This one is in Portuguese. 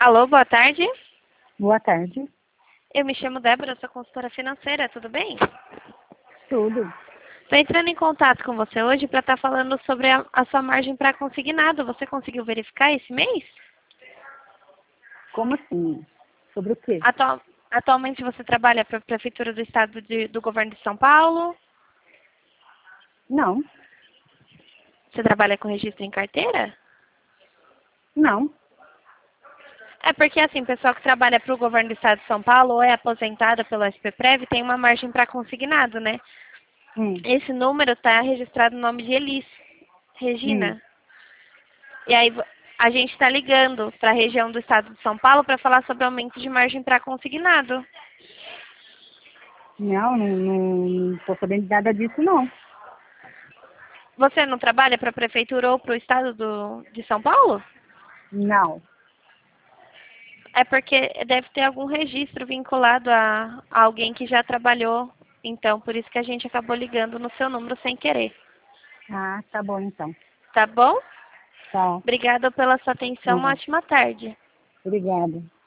Alô, boa tarde. Boa tarde. Eu me chamo Débora, sou consultora financeira, tudo bem? Tudo. Estou entrando em contato com você hoje para estar falando sobre a sua margem para consignado. Você conseguiu verificar esse mês? Como assim? Sobre o quê? Atualmente você trabalha para a Prefeitura do Estado do Governo de São Paulo? Não. Você trabalha com registro em carteira? Não. É porque, assim, pessoal que trabalha para o Governo do Estado de São Paulo ou é aposentada pelo SPPrev tem uma margem para consignado, né? Hum. Esse número está registrado no nome de Elis, Hum. Regina. E aí a gente está ligando para a região do Estado de São Paulo para falar sobre aumento de margem para consignado. Não tô sabendo de nada disso, não. Você não trabalha para a Prefeitura ou para o Estado de São Paulo? Não. É porque deve ter algum registro vinculado a alguém que já trabalhou. Então, por isso que a gente acabou ligando no seu número sem querer. Ah, tá bom então. Tá bom? Tá. Obrigada pela sua atenção. Uma Não. ótima tarde. Obrigada.